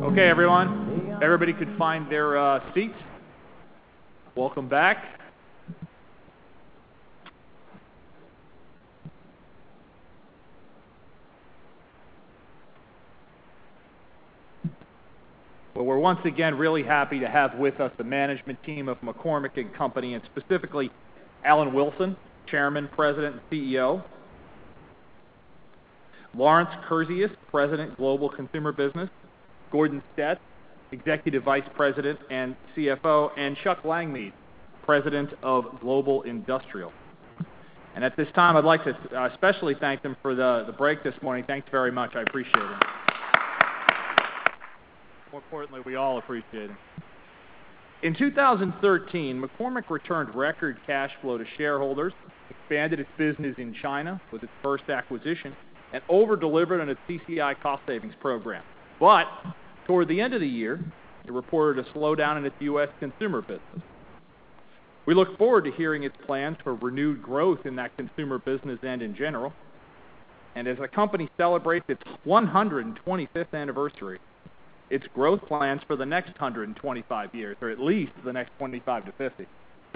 Okay, everyone. If everybody could find their seats. Welcome back. Well, we're once again really happy to have with us the management team of McCormick & Company, and specifically Alan Wilson, Chairman, President, and CEO. Lawrence Kurzius, President, Global Consumer Business. Gordon Stetz, Executive Vice President and CFO. And Chuck Langmead, President of Global Industrial. And at this time, I'd like to especially thank them for the break this morning. Thanks very much. I appreciate it. More importantly, we all appreciate it. In 2013, McCormick returned record cash flow to shareholders, expanded its business in China with its first acquisition, and over-delivered on its CCI cost savings program. But toward the end of the year, it reported a slowdown in its U.S. consumer business. We look forward to hearing its plans for renewed growth in that consumer business and in general. And as the company celebrates its 125th anniversary, its growth plans for the next 125 years, or at least the next 25 to 50.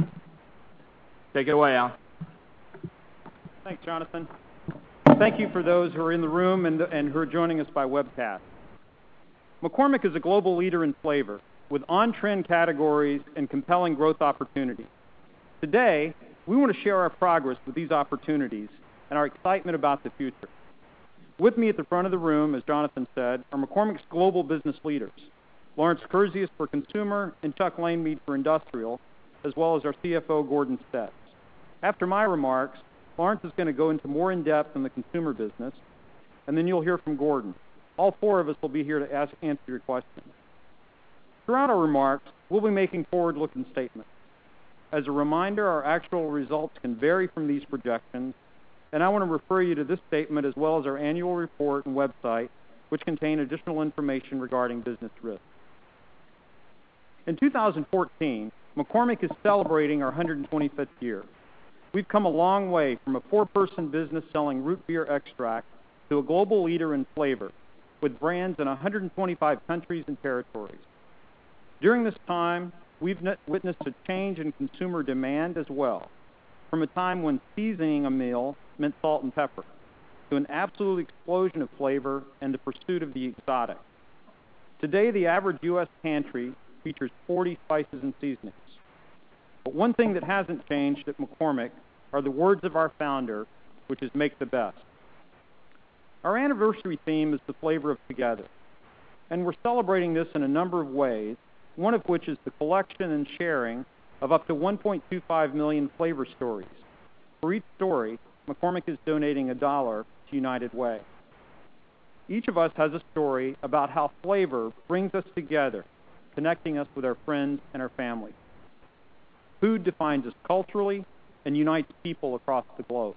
Take it away, Al. Thanks, Jonathan. Thank you for those who are in the room and who are joining us by webcast. McCormick is a global leader in flavor with on-trend categories and compelling growth opportunities. Today, we want to share our progress with these opportunities and our excitement about the future. With me at the front of the room, as Jonathan said, are McCormick's global business leaders, Lawrence Kurzius for Consumer and Chuck Langmead for Industrial, as well as our CFO, Gordon Stetz. After my remarks, Lawrence is going to go into more in-depth on the consumer business, and then you'll hear from Gordon. All four of us will be here to answer your questions. Throughout our remarks, we'll be making forward-looking statements. As a reminder, our actual results can vary from these projections, and I want to refer you to this statement as well as our annual report and website, which contain additional information regarding business risks. In 2014, McCormick is celebrating our 125th year. We've come a long way from a four-person business selling root beer extract to a global leader in flavor, with brands in 125 countries and territories. During this time, we've witnessed a change in consumer demand as well, from a time when seasoning a meal meant salt and pepper, to an absolute explosion of flavor and the pursuit of the exotic. Today, the average U.S. pantry features 40 spices and seasonings. But one thing that hasn't changed at McCormick are the words of our founder, which is make the best. Our anniversary theme is the flavor of together, and we're celebrating this in a number of ways, one of which is the collection and sharing of up to 1.25 million flavor stories. For each story, McCormick is donating $1 to United Way. Each of us has a story about how flavor brings us together, connecting us with our friends and our family. Food defines us culturally and unites people across the globe.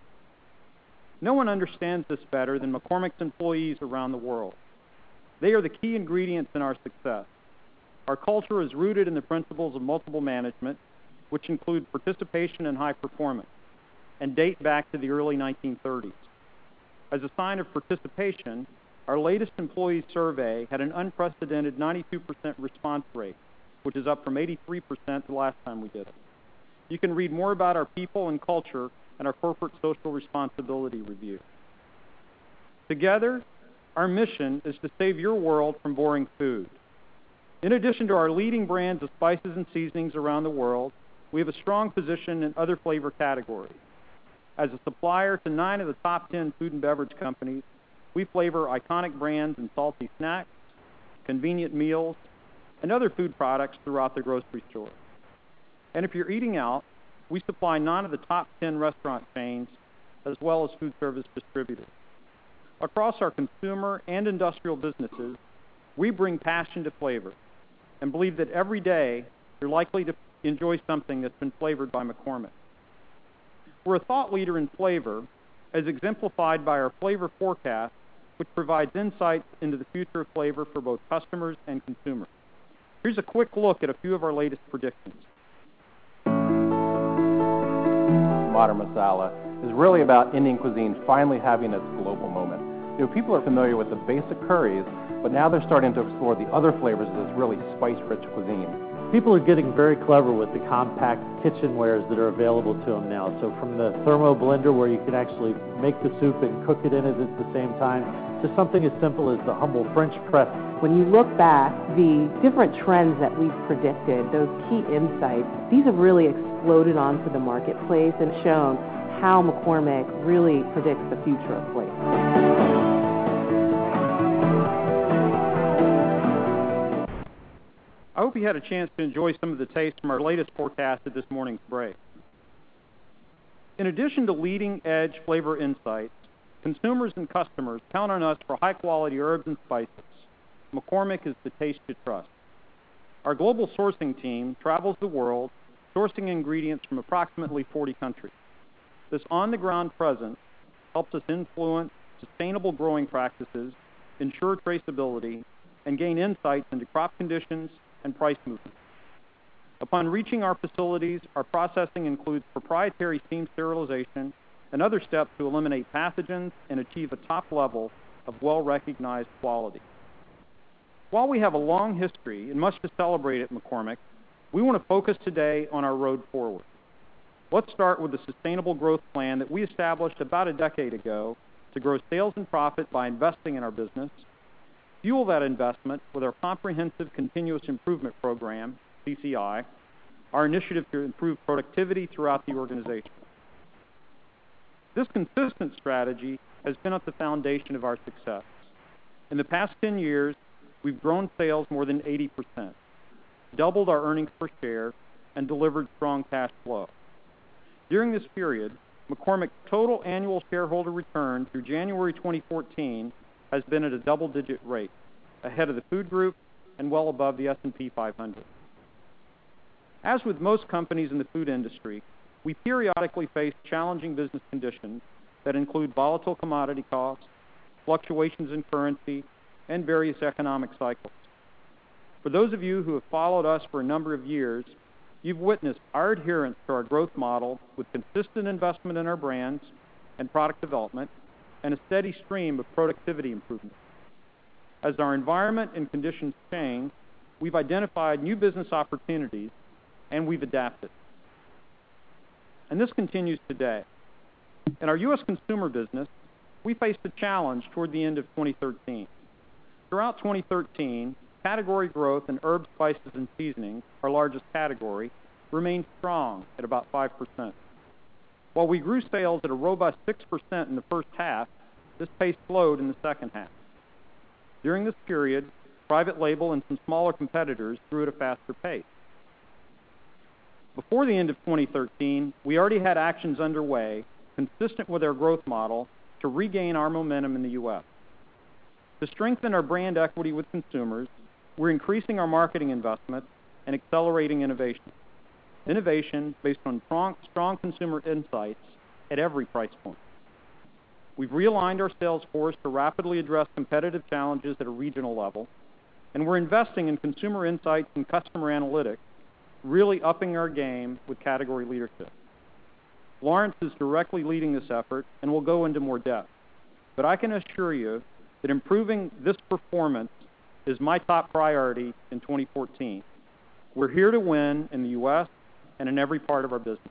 No one understands this better than McCormick's employees around the world. They are the key ingredients in our success. Our culture is rooted in the principles of multiple management, which include participation and high performance, and date back to the early 1930s. As a sign of participation, our latest employee survey had an unprecedented 92% response rate, which is up from 83% the last time we did it. You can read more about our people and culture in our corporate social responsibility review. Together, our mission is to save your world from boring food. In addition to our leading brands of spices and seasonings around the world, we have a strong position in other flavor categories. As a supplier to 9 of the top 10 food and beverage companies, we flavor iconic brands in salty snacks, convenient meals, and other food products throughout the grocery store. And if you're eating out, we supply 9 of the top 10 restaurant chains, as well as food service distributors. Across our consumer and industrial businesses, we bring passion to flavor and believe that every day you're likely to enjoy something that's been flavored by McCormick. We're a thought leader in flavor, as exemplified by our flavor forecast, which provides insights into the future of flavor for both customers and consumers. Here's a quick look at a few of our latest predictions. Modern Masala is really about Indian cuisine finally having its global moment. People are familiar with the basic curries, but now they're starting to explore the other flavors of this really spice-rich cuisine. People are getting very clever with the compact kitchenwares that are available to them now. So from the thermo blender where you can actually make the soup and cook it in it at the same time, to something as simple as the humble French press. When you look back, the different trends that we've predicted, those key insights, these have really exploded onto the marketplace and shown how McCormick really predicts the future of flavor. I hope you had a chance to enjoy some of the taste from our latest forecast at this morning's break. In addition to leading-edge flavor insights, consumers and customers count on us for high-quality herbs and spices. McCormick is the taste you trust. Our global sourcing team travels the world, sourcing ingredients from approximately 40 countries. This on-the-ground presence helps us influence sustainable growing practices, ensure traceability, and gain insights into crop conditions and price movements. Upon reaching our facilities, our processing includes proprietary steam sterilization and other steps to eliminate pathogens and achieve a top level of well-recognized quality. While we have a long history and much to celebrate at McCormick, we want to focus today on our road forward. Let's start with the sustainable growth plan that we established about a decade ago to grow sales and profit by investing in our business, fuel that investment with our Comprehensive Continuous Improvement Program, CCI, our initiative to improve productivity throughout the organization. This consistent strategy has been at the foundation of our success. In the past 10 years, we've grown sales more than 80%, doubled our earnings per share, and delivered strong cash flow. During this period, McCormick's total annual shareholder return through January 2014 has been at a double-digit rate, ahead of the food group and well above the S&P 500. As with most companies in the food industry, we periodically face challenging business conditions that include volatile commodity costs, fluctuations in currency, and various economic cycles. For those of you who have followed us for a number of years, you've witnessed our adherence to our growth model with consistent investment in our brands and product development and a steady stream of productivity improvement. As our environment and conditions change, we've identified new business opportunities and we've adapted. And this continues today. In our U.S. consumer business, we faced a challenge toward the end of 2013. Throughout 2013, category growth in herbs, spices, and seasonings, our largest category, remained strong at about 5%. While we grew sales at a robust 6% in the first half, this pace slowed in the second half. During this period, private label and some smaller competitors grew at a faster pace. Before the end of 2013, we already had actions underway consistent with our growth model to regain our momentum in the U.S. To strengthen our brand equity with consumers, we're increasing our marketing investment and accelerating innovation. Innovation based on strong consumer insights at every price point. We've realigned our sales force to rapidly address competitive challenges at a regional level, and we're investing in consumer insights and customer analytics, really upping our game with category leadership. Lawrence is directly leading this effort and will go into more depth, but I can assure you that improving this performance is my top priority in 2014. We're here to win in the U.S. and in every part of our business.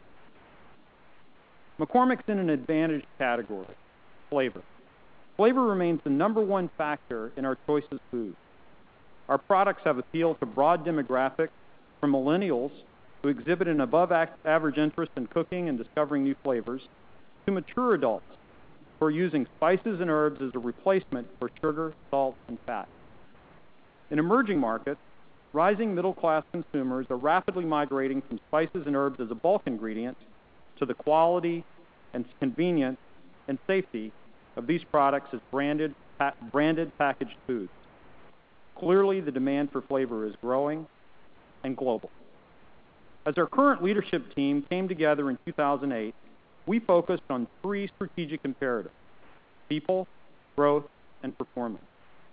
McCormick's in an advantaged category, flavor. Flavor remains the number one factor in our choices food. Our products have appeal to broad demographics, from millennials who exhibit an above-average interest in cooking and discovering new flavors, to mature adults who are using spices and herbs as a replacement for sugar, salt, and fat. In emerging markets, rising middle-class consumers are rapidly migrating from spices and herbs as a bulk ingredient to the quality and convenience and safety of these products as branded packaged foods. Clearly, the demand for flavor is growing and global. As our current leadership team came together in 2008, we focused on three strategic imperatives: people, growth, and performance.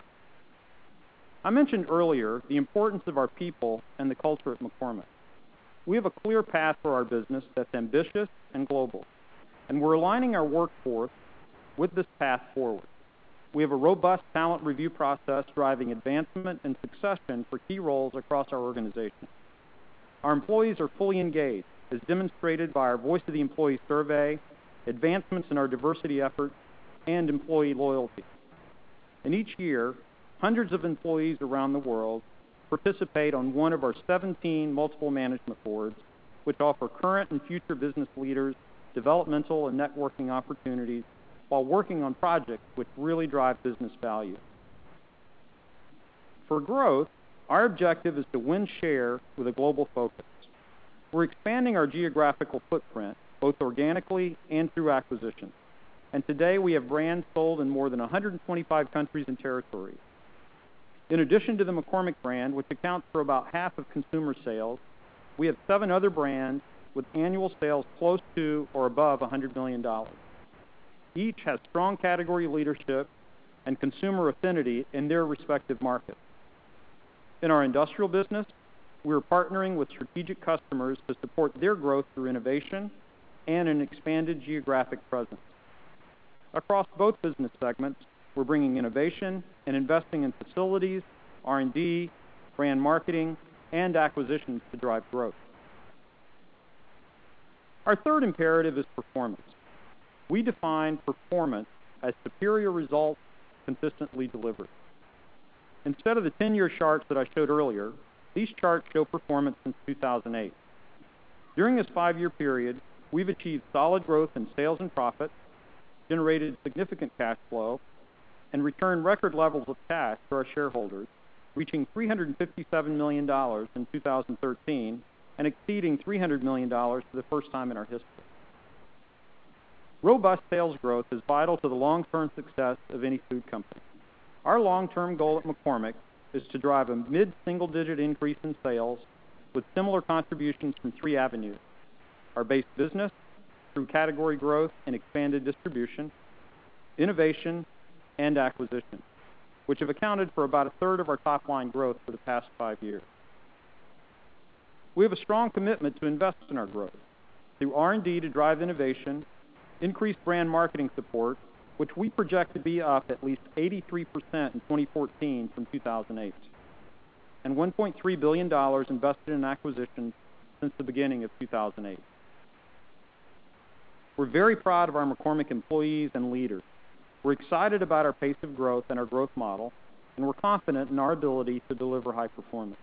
I mentioned earlier the importance of our people and the culture at McCormick. We have a clear path for our business that's ambitious and global, and we're aligning our workforce with this path forward. we have a robust talent review process driving advancement and succession for key roles across our organization. Our employees are fully engaged, as demonstrated by our Voice of the Employee survey, advancements in our diversity efforts, and employee loyalty. And each year, hundreds of employees around the world participate on one of our 17 multiple management boards, which offer current and future business leaders developmental and networking opportunities while working on projects which really drive business value. For growth, our objective is to win share with a global focus. We're expanding our geographical footprint, both organically and through acquisition. And today we have brands sold in more than 125 countries and territories. In addition to the McCormick brand, which accounts for about half of consumer sales, we have 7 other brands with annual sales close to or above $100 million. Each has strong category leadership and consumer affinity in their respective markets. In our industrial business, we're partnering with strategic customers to support their growth through innovation and an expanded geographic presence. Across both business segments, we're bringing innovation and investing in facilities, R&D, brand marketing, and acquisitions to drive growth. Our third imperative is performance. We define performance as superior results consistently delivered. Instead of the 10-year charts that I showed earlier, these charts show performance since 2008. During this 5-year period, we've achieved solid growth in sales and profit, generated significant cash flow, and returned record levels of cash to our shareholders, reaching $357 million in 2013 and exceeding $300 million for the first time in our history. Robust sales growth is vital to the long-term success of any food company. Our long-term goal at McCormick is to drive a mid-single-digit increase in sales with similar contributions from 3 avenues: our base business, through category growth and expanded distribution, innovation, and acquisition, which have accounted for about a third of our top-line growth for the past 5 years. We have a strong commitment to invest in our growth through R&D to drive innovation, increased brand marketing support, which we project to be up at least 83% in 2014 from 2008, and $1.3 billion invested in acquisitions since the beginning of 2008. We're very proud of our McCormick employees and leaders. We're excited about our pace of growth and our growth model, and we're confident in our ability to deliver high performance.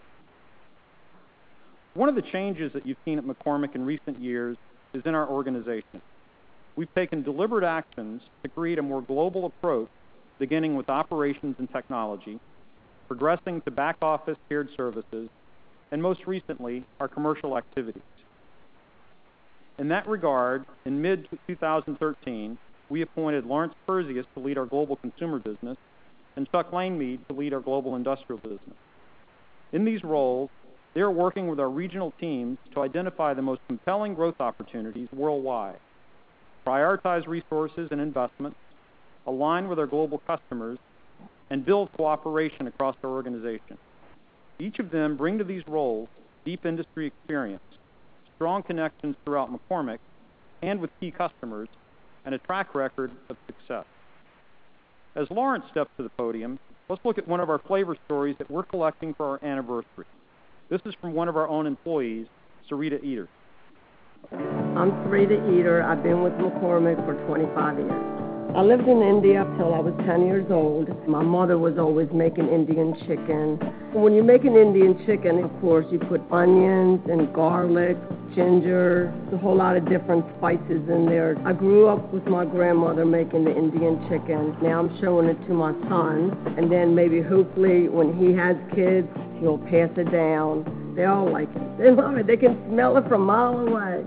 One of the changes that you've seen at McCormick in recent years is in our organization. We've taken deliberate actions to create a more global approach, beginning with operations and technology, progressing to back-office shared services, and most recently, our commercial activities. In that regard, in mid-2013, we appointed Lawrence Kurzius to lead our global consumer business and Chuck Langmead to lead our global industrial business. In these roles, they are working with our regional teams to identify the most compelling growth opportunities worldwide, prioritize resources and investments, align with our global customers, and build cooperation across our organization. Each of them bring to these roles deep industry experience, strong connections throughout McCormick and with key customers, and a track record of success. As Lawrence steps to the podium, let's look at one of our flavor stories that we're collecting for our anniversary. This is from one of our own employees, Sarita Eater. I'm Sarita Eater. I've been with McCormick for 25 years. I lived in India till I was 10 years old. My mother was always making Indian chicken. When you make an Indian chicken, of course, you put onions and garlic, ginger, a whole lot of different spices in there. I grew up with my grandmother making the Indian chicken. Now I'm showing it to my son, and then maybe hopefully when he has kids, he'll pass it down. They all like it. They love it. They can smell it from a mile away.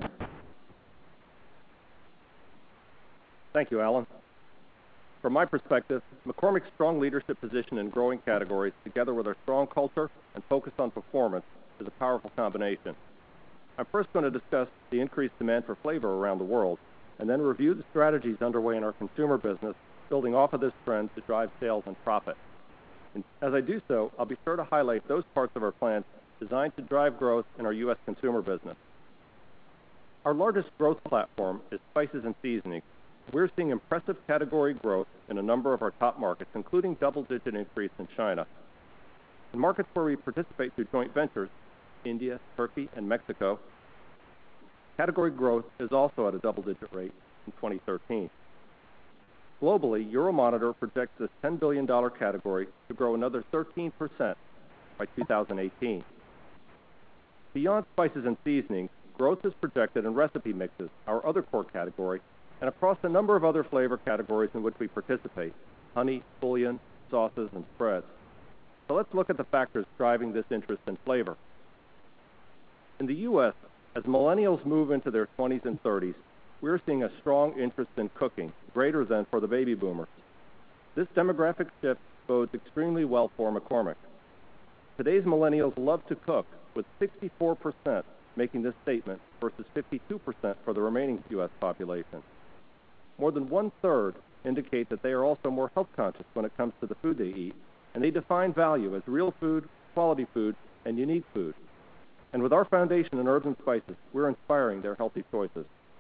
Thank you, Alan. From my perspective, McCormick's strong leadership position in growing categories, together with our strong culture and focus on performance, is a powerful combination. I'm first going to discuss the increased demand for flavor around the world, and then review the strategies underway in our consumer business, building off of this trend to drive sales and profit. And as I do so, I'll be sure to highlight those parts of our plan designed to drive growth in our U.S. consumer business. Our largest growth platform is spices and seasonings, we're seeing impressive category growth in a number of our top markets, including double-digit increase in China. In markets where we participate through joint ventures, India, Turkey, and Mexico, category growth is also at a double-digit rate in 2013. Globally, Euromonitor projects this $10 billion category to grow another 13% by 2018. Beyond spices and seasonings, growth is projected in recipe mixes, our other core category, and across a number of other flavor categories in which we participate: honey, bouillon, sauces, and spreads. So let's look at the factors driving this interest in flavor. In the U.S., as millennials move into their 20s and 30s, we're seeing a strong interest in cooking, greater than for the baby boomers. This demographic shift bodes extremely well for McCormick. Today's millennials love to cook, with 64% making this statement versus 52% for the remaining U.S. population. More than one-third indicate that they are also more health conscious when it comes to the food they eat, and they define value as real food, quality food, and unique food. And with our foundation in herbs and spices, we're inspiring their healthy choices.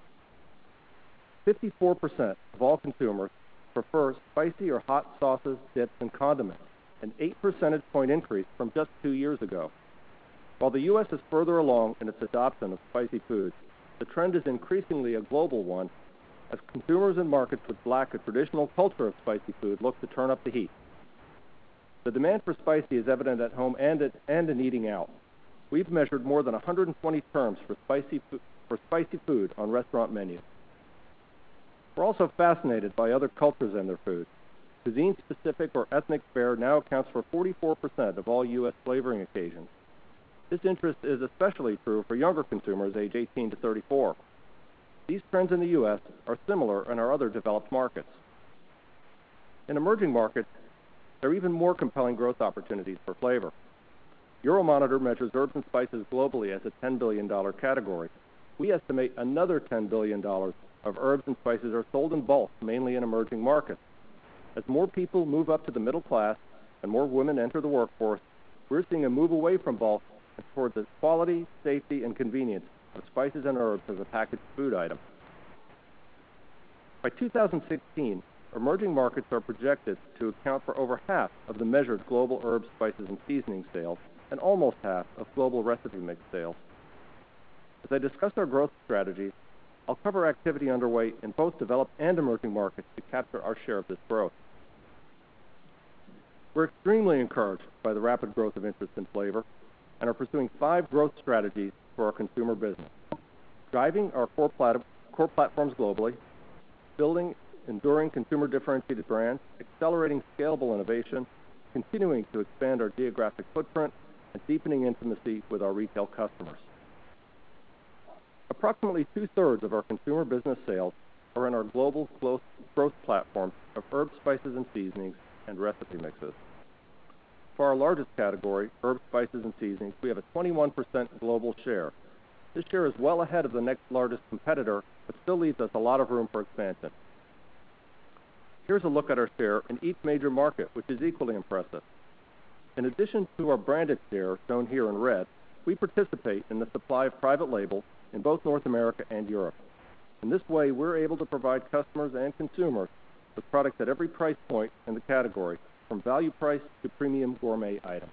54% of all consumers prefer spicy or hot sauces, dips, and condiments, an 8 percentage point increase from just 2 years ago. While the U.S. is further along in its adoption of spicy foods, the trend is increasingly a global one as consumers in markets which lack a traditional culture of spicy food look to turn up the heat. The demand for spicy is evident at home and in eating out. We've measured more than 120 terms for spicy food on restaurant menus. We're also fascinated by other cultures and their food. Cuisine-specific or ethnic fare now accounts for 44% of all U.S. flavoring occasions. This interest is especially true for younger consumers age 18 to 34. These trends in the U.S. are similar in our other developed markets. In emerging markets, there are even more compelling growth opportunities for flavor. Euromonitor measures herbs and spices globally as a $10 billion category. We estimate another $10 billion of herbs and spices are sold in bulk, mainly in emerging markets. As more people move up to the middle class and more women enter the workforce, we're seeing a move away from bulk and toward the quality, safety, and convenience of spices and herbs as a packaged food item. By 2016, emerging markets are projected to account for over half of the measured global herbs, spices, and seasoning sales, and almost half of global recipe mix sales. As I discuss our growth strategies, I'll cover activity underway in both developed and emerging markets to capture our share of this growth. We're extremely encouraged by the rapid growth of interest in flavor and are pursuing 5 growth strategies for our consumer business: driving our core platforms globally, building enduring consumer differentiated brands, accelerating scalable innovation, continuing to expand our geographic footprint, and deepening intimacy with our retail customers. Approximately 2/3 of our consumer business sales are in our global growth platforms of herbs, spices, and seasonings, and recipe mixes. For our largest category, herbs, spices, and seasonings, we have a 21% global share. This share is well ahead of the next largest competitor, but still leaves us a lot of room for expansion. Here's a look at our share in each major market, which is equally impressive. In addition to our branded share, shown here in red, we participate in the supply of private label in both North America and Europe. In this way, we're able to provide customers and consumers with products at every price point in the category, from value price to premium gourmet items.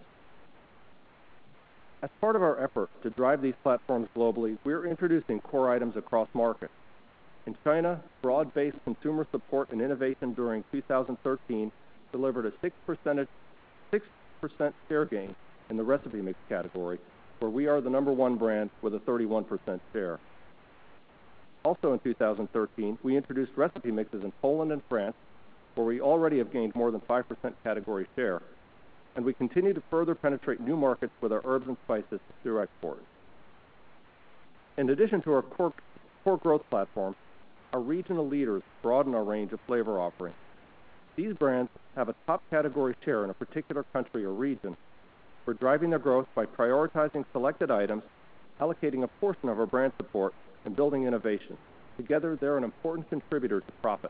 As part of our effort to drive these platforms globally, we're introducing core items across markets. In China, broad-based consumer support and innovation during 2013 delivered a 6% share gain in the recipe mix category, where we are the #1 brand with a 31% share. Also in 2013, we introduced recipe mixes in Poland and France, where we already have gained more than 5% category share, and we continue to further penetrate new markets with our herbs and spices through export. In addition to our core growth platforms, our regional leaders broaden our range of flavor offerings. These brands have a top category share in a particular country or region. We're driving their growth by prioritizing selected items, allocating a portion of our brand support, and building innovation. Together, they're an important contributor to profit.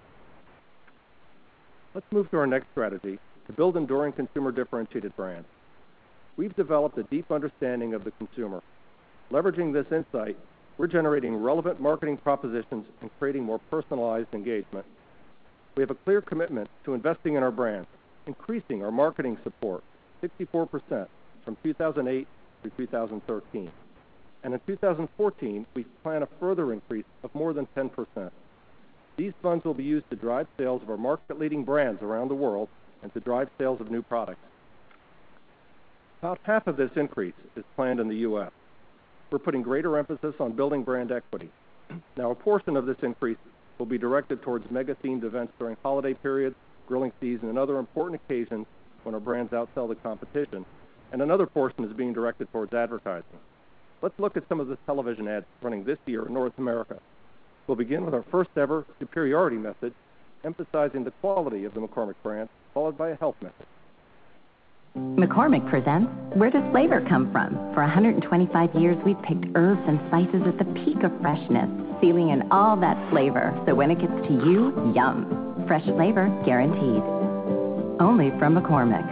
Let's move to our next strategy, to build enduring consumer differentiated brands. We've developed a deep understanding of the consumer. Leveraging this insight, we're generating relevant marketing propositions and creating more personalized engagement We have a clear commitment to investing in our brands, increasing our marketing support 64% from 2008 through 2013. And in 2014, we plan a further increase of more than 10%. These funds will be used to drive sales of our market-leading brands around the world and to drive sales of new products. About half of this increase is planned in the U.S. We're putting greater emphasis on building brand equity. Now, a portion of this increase will be directed towards mega-themed events during holiday periods, grilling season, and other important occasions when our brands outsell the competition, and another portion is being directed towards advertising. Let's look at some of the television ads running this year in North America. We'll begin with our first-ever superiority message, emphasizing the quality of the McCormick brand, followed by a health message. McCormick presents Where Does Flavor Come From? For 125 years, we've picked herbs and spices at the peak of freshness, sealing in all that flavor, so when it gets to you, yum. Fresh flavor guaranteed. Only from McCormick.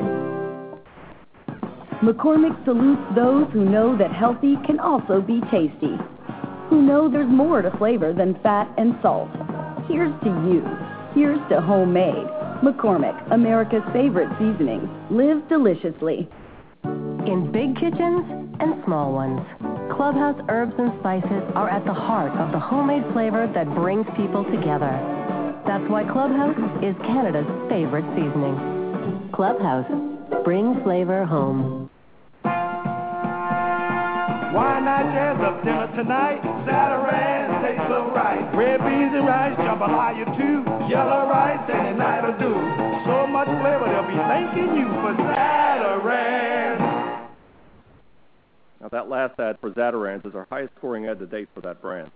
McCormick salutes those who know that healthy can also be tasty, who know there's more to flavor than fat and salt. Here's to you. Here's to homemade. McCormick, America's favorite seasonings. Live deliciously. In big kitchens and small ones, Clubhouse herbs and spices are at the heart of the homemade flavor that brings people together. That's why Clubhouse is Canada's favorite seasoning. Clubhouse, bring flavor home. Why not jazz up dinner tonight? Zatarain's tastes so right. Red beans and rice, jambalaya too. Yellow rice any night will do. So much flavor they'll be thanking you for Zatarain's. Now that last ad for Zatarain's is our highest scoring ad to date for that brand.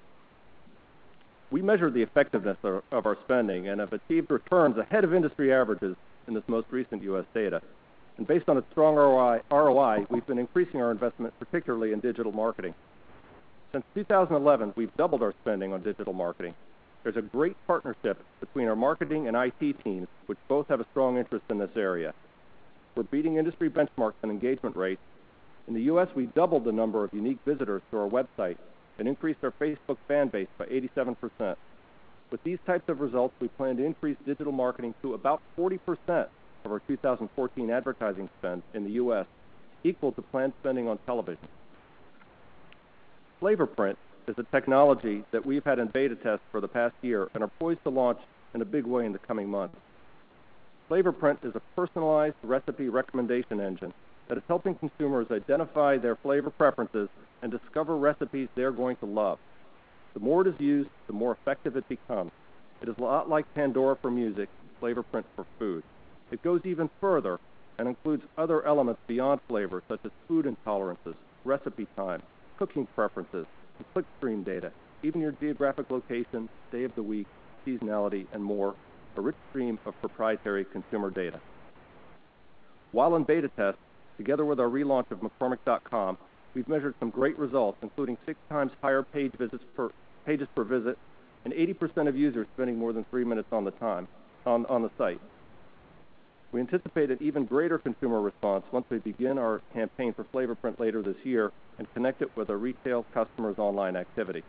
We measured the effectiveness of our spending and have achieved returns ahead of industry averages in this most recent U.S. data. And based on its strong ROI, we've been increasing our investment, particularly in digital marketing. Since 2011, we've doubled our spending on digital marketing. There's a great partnership between our marketing and IT teams, which both have a strong interest in this area. We're beating industry benchmarks and engagement rates. In the U.S., we doubled the number of unique visitors to our website and increased our Facebook fan base by 87%. With these types of results, we plan to increase digital marketing to about 40% of our 2014 advertising spend in the U.S., equal to planned spending on television. FlavorPrint is a technology that we've had in beta test for the past year and are poised to launch in a big way in the coming months. FlavorPrint is a personalized recipe recommendation engine that is helping consumers identify their flavor preferences and discover recipes they're going to love. The more it is used, the more effective it becomes. It is a lot like Pandora for music, FlavorPrint for food. It goes even further and includes other elements beyond flavor, such as food intolerances, recipe time, cooking preferences, and clickstream data, even your geographic location, day of the week, seasonality, and more, a rich stream of proprietary consumer data. While in beta test, together with our relaunch of McCormick.com, we've measured some great results, including 6 times higher pages per visit, and 80% of users spending more than 3 minutes on the site. We anticipate an even greater consumer response once we begin our campaign for FlavorPrint later this year and connect it with our retail customers' online activity.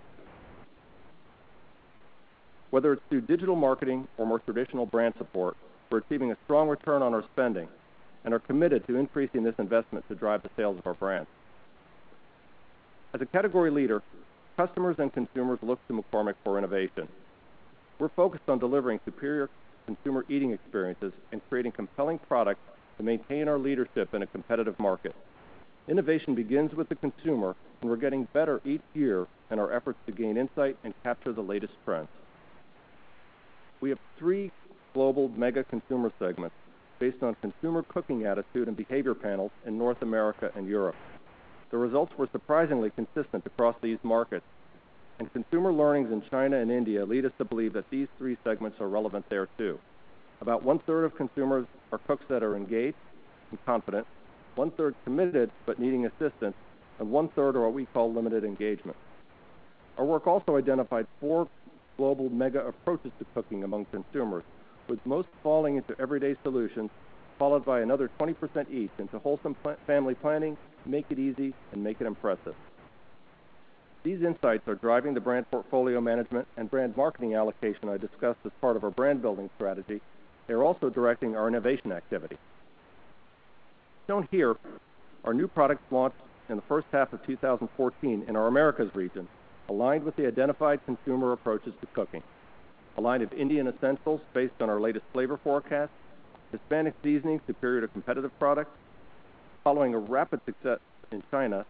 Whether it's through digital marketing or more traditional brand support, we're achieving a strong return on our spending and are committed to increasing this investment to drive the sales of our brands. As a category leader, customers and consumers look to McCormick for innovation. We're focused on delivering superior consumer eating experiences and creating compelling products to maintain our leadership in a competitive market. Innovation begins with the consumer, and we're getting better each year in our efforts to gain insight and capture the latest trends. We have 3 global mega consumer segments based on consumer cooking attitude and behavior panels in North America and Europe. The results were surprisingly consistent across these markets, and consumer learnings in China and India lead us to believe that these 3 segments are relevant there too. About 1/3 of consumers are cooks that are engaged and confident, 1/3 committed but needing assistance, and 1/3 are what we call limited engagement. Our work also identified 4 global mega approaches to cooking among consumers, with most falling into everyday solutions, followed by another 20% each into wholesome family planning, make it easy, and make it impressive. These insights are driving the brand portfolio management and brand marketing allocation I discussed as part of our brand building strategy. They are also directing our innovation activity. Shown here are new products launched in the first half of 2014 in our Americas region, aligned with the identified consumer approaches to cooking. A line of Indian essentials based on our latest flavor forecast, Hispanic seasoning superior to competitive products. Following a rapid success in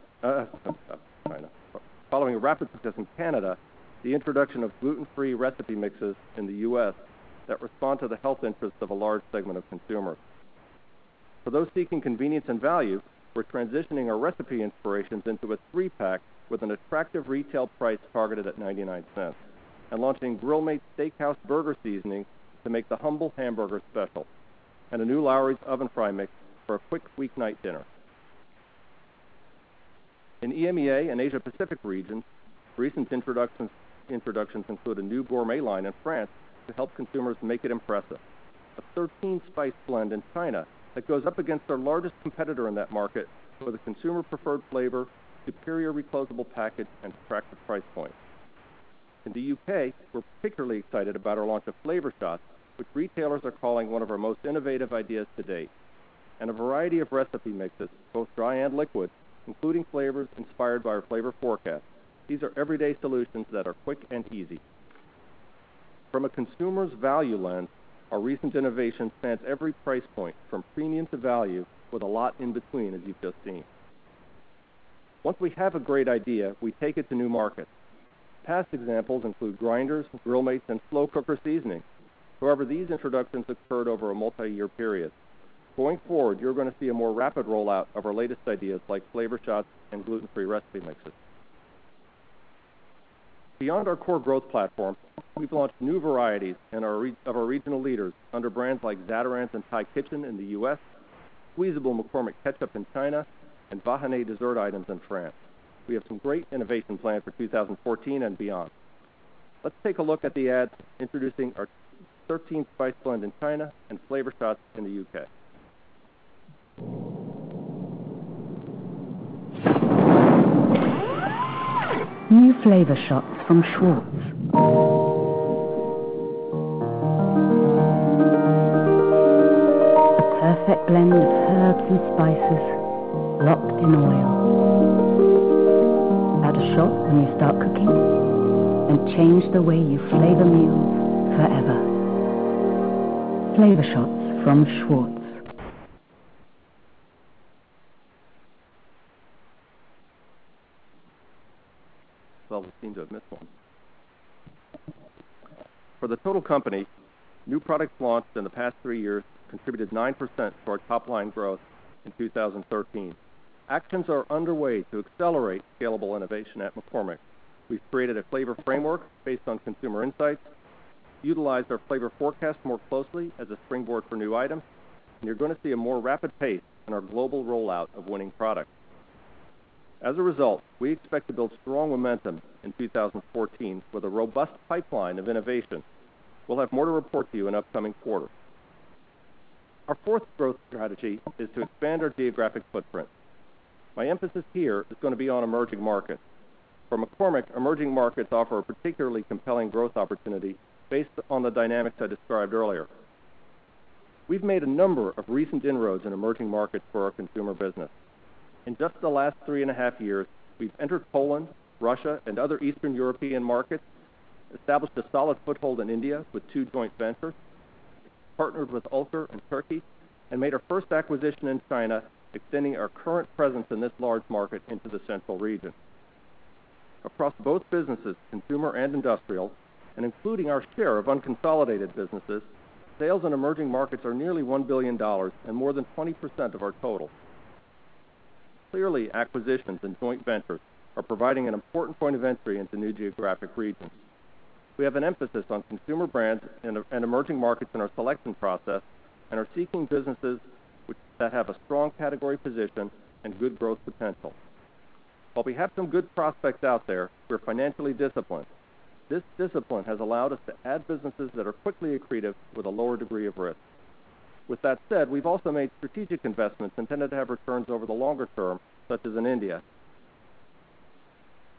Canada, the introduction of gluten-free recipe mixes in the U.S. that respond to the health interests of a large segment of consumers. For those seeking convenience and value, we're transitioning our recipe inspirations into a 3-pack with an attractive retail price targeted at 99 cents, and launching Grill Mates Steakhouse Burger Seasoning to make the humble hamburger special, and a new Lawry's Oven Fry Mix for a quick weeknight dinner. In EMEA and Asia Pacific regions, recent introductions include a new gourmet line in France to help consumers make it impressive, a 13-spice blend in China that goes up against our largest competitor in that market with a consumer-preferred flavor, superior reclosable package, and attractive price point. In the UK, we're particularly excited about our launch of Flavor Shots, which retailers are calling one of our most innovative ideas to date, and a variety of recipe mixes, both dry and liquid, including flavors inspired by our flavor forecast. These are everyday solutions that are quick and easy. From a consumer's value lens, our recent innovation spans every price point, from premium to value, with a lot in between, as you've just seen. Once we have a great idea, we take it to new markets. Past examples include grinders, Grill Mates, and slow cooker seasoning. However, these introductions occurred over a multi-year period. Going forward, you're going to see a more rapid rollout of our latest ideas like Flavor Shots and gluten-free recipe mixes. Beyond our core growth platform, we've launched new varieties of our regional leaders under brands like Zatarain's and Thai Kitchen in the U.S., squeezable McCormick ketchup in China, and Vahiné dessert items in France. We have some great innovation planned for 2014 and beyond. Let's take a look at the ads introducing our 13-spice blend in China and Flavor Shots in the U.K. New Flavor Shots from Schwartz. A perfect blend of herbs and spices, locked in oil. Add a shot when you start cooking, and change the way you flavor meals forever. Flavor Shots from Schwartz. Well, we seem to have missed one. For the total company, new products launched in the past 3 years contributed 9% to our top-line growth in 2013. Actions are underway to accelerate scalable innovation at McCormick. We've created a flavor framework based on consumer insights, utilized our flavor forecast more closely as a springboard for new items, and you're going to see a more rapid pace in our global rollout of winning products. As a result, we expect to build strong momentum in 2014 with a robust pipeline of innovation. We'll have more to report to you in upcoming quarters. Our fourth growth strategy is to expand our geographic footprint. My emphasis here is going to be on emerging markets. For McCormick, emerging markets offer a particularly compelling growth opportunity based on the dynamics I described earlier. We've made a number of recent inroads in emerging markets for our consumer business. In just the last 3.5 years, we've entered Poland, Russia, and other Eastern European markets, established a solid foothold in India with 2 joint ventures, partnered with Ulker in Turkey, and made our first acquisition in China, extending our current presence in this large market into the central region. Across both businesses, consumer and industrial, and including our share of unconsolidated businesses, sales in emerging markets are nearly $1 billion and more than 20% of our total. Clearly, acquisitions and joint ventures are providing an important point of entry into new geographic regions. We have an emphasis on consumer brands and emerging markets in our selection process and are seeking businesses that have a strong category position and good growth potential. While we have some good prospects out there, we're financially disciplined. This discipline has allowed us to add businesses that are quickly accretive with a lower degree of risk. With that said, we've also made strategic investments intended to have returns over the longer term, such as in India.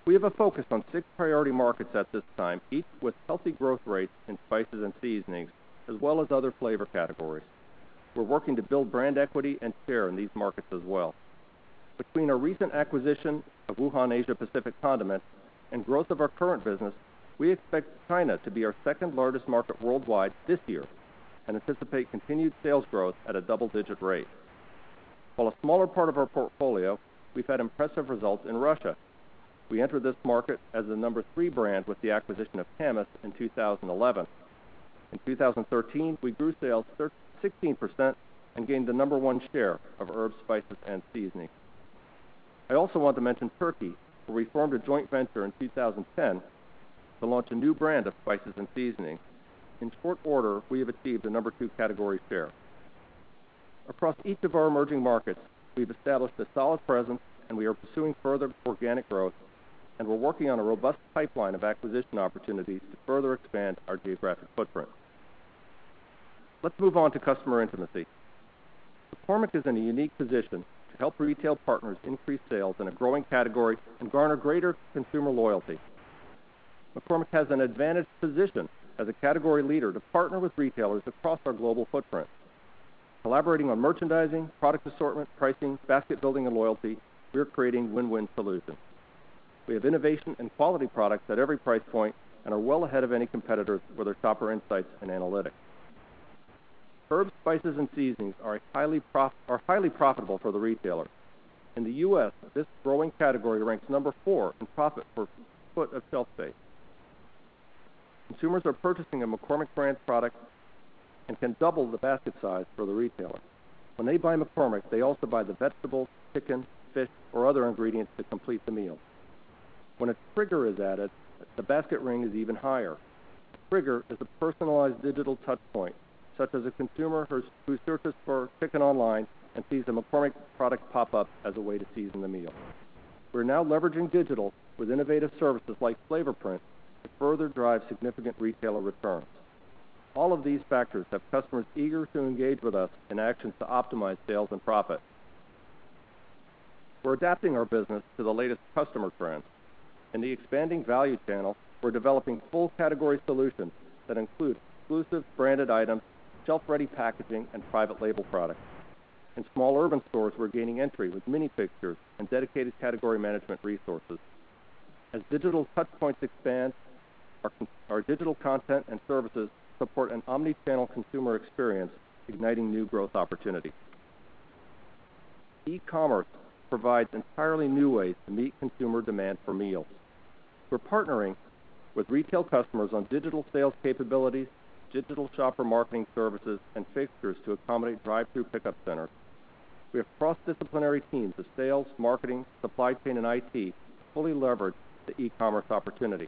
We have a focus on 6 priority markets at this time, each with healthy growth rates in spices and seasonings, as well as other flavor categories. We're working to build brand equity and share in these markets as well. Between our recent acquisition of Wuhan Asia Pacific Condiments and growth of our current business, we expect China to be our second largest market worldwide this year and anticipate continued sales growth at a double-digit rate. While a smaller part of our portfolio, we've had impressive results in Russia. We entered this market as the number 3 brand with the acquisition of Kamis in 2011. In 2013, we grew sales 16% and gained the number 1 share of herbs, spices, and seasonings. I also want to mention Turkey, where we formed a joint venture in 2010 to launch a new brand of spices and seasonings. In short order, we have achieved the number 2 category share. Across each of our emerging markets, we've established a solid presence, and we are pursuing further organic growth, and we're working on a robust pipeline of acquisition opportunities to further expand our geographic footprint. Let's move on to customer intimacy. McCormick is in a unique position to help retail partners increase sales in a growing category and garner greater consumer loyalty. McCormick has an advantaged position as a category leader to partner with retailers across our global footprint. Collaborating on merchandising, product assortment, pricing, basket building, and loyalty, we're creating win-win solutions. We have innovation and quality products at every price point and are well ahead of any competitors with our shopper insights and analytics. Herbs, spices, and seasonings are highly profitable for the retailer. In the U.S., this growing category ranks number 4 in profit per foot of shelf space. Consumers are purchasing a McCormick brand product and can double the basket size for the retailer. When they buy McCormick, they also buy the vegetables, chicken, fish, or other ingredients to complete the meal. When a trigger is added, the basket ring is even higher. A trigger is a personalized digital touch point, such as a consumer who searches for chicken online and sees a McCormick product pop up as a way to season the meal. We're now leveraging digital with innovative services like Flavor Print to further drive significant retailer returns. All of these factors have customers eager to engage with us in actions to optimize sales and profit. We're adapting our business to the latest customer trends. In the expanding value channel, we're developing full category solutions that include exclusive branded items, shelf-ready packaging, and private label products. In small urban stores, we're gaining entry with mini fixtures and dedicated category management resources. As digital touchpoints expand, our digital content and services support an omni-channel consumer experience, igniting new growth opportunities. E-commerce provides entirely new ways to meet consumer demand for meals. We're partnering with retail customers on digital sales capabilities, digital shopper marketing services, and fixtures to accommodate drive-through pickup centers. We have cross-disciplinary teams of sales, marketing, supply chain, and IT to fully leverage the e-commerce opportunity.